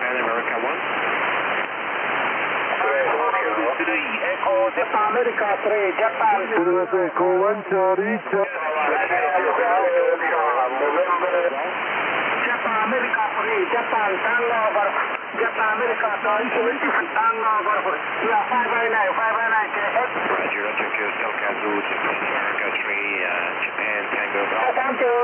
Japan America 1. Japan America 3, Japan. Echo 1 Charlie, Japan America 3, Japan, turnover. Japan America 3, turnover. Yeah, 509, 509, KX. Roger, Tokyo Tokazu, Japan America 3, Japan Tango Golf. Thank you.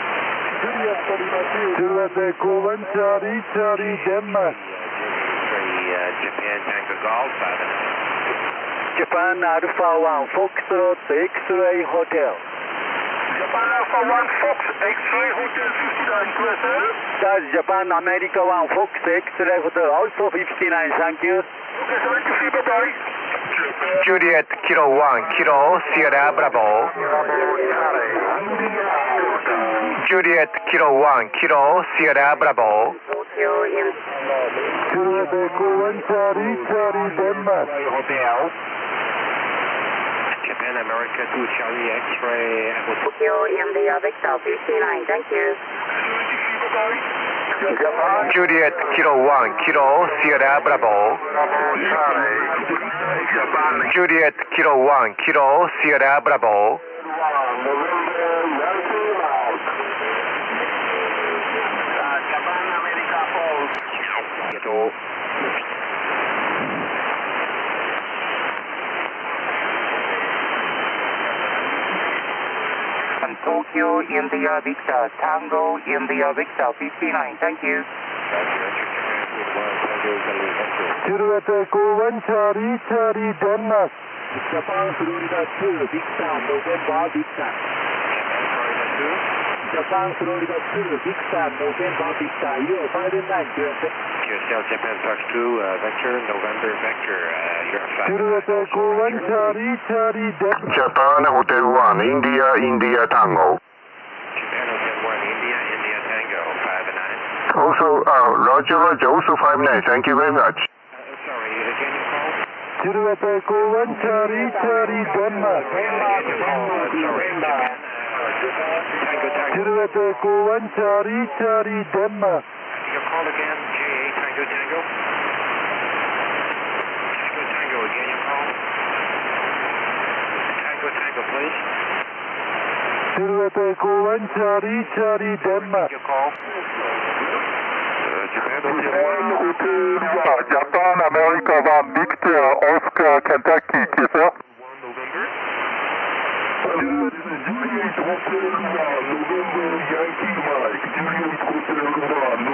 Juliet Echo 1 Charlie, Charlie, Denmark. 3, Japan Tango Golf, 509. Japan Alpha 1 Foxtrot X-Ray Hotel. Japan Alpha 1, Fox, X-ray Hotel 59, closer. That's Japan America 1 Fox X-Ray Hotel, also 59, thank you. Okay, thank you, bye-bye. Juliet Kilo 1 Kilo Sierra Bravo. Juliet Kilo 1 Kilo Sierra Bravo. Juliet Echo 1 Charlie, Charlie, Denmark. Hotel. Japan America 2 Charlie X-ray Hotel. Tokyo India Victor 59, thank you. Juliet Kilo 1 Kilo Sierra Bravo. Juliet Kilo 1 Kilo Sierra Bravo. Japan America 4. Tokyo India Victor Tango India Victor 59, thank you. Juliet Echo 1 Charlie, Charlie, Denmark. Japan Florida 2, Victor, November, Victor. Japan Florida 2, Victor, November, Victor. You 509, USA. QSL Japan Fox 2, Vector, November, Vector, you're 5. Juliet Echo 1 Charlie, Charlie, Denmark. Japan Hotel 1 India India Tango. Japan Hotel 1 India, India Tango, 509. Also, Roger Roger, also 59, thank you very much. Sorry, again you call? Juliet Echo 1 Charlie, Charlie, Denmark. Tango, Tango. Juliet Echo 1 Charlie, Charlie, Denmark. Your call again, JA Tango, Tango. Tango, Tango, again your call. Tango, Tango, please. Juliet Echo 1 Charlie, Charlie, Denmark. Your call. Japan Japan America 1 Victor Oscar Kentucky, kisser. 1 November. Juliet Hotel 1, November, Yankee Mike. Juliet Hotel 1,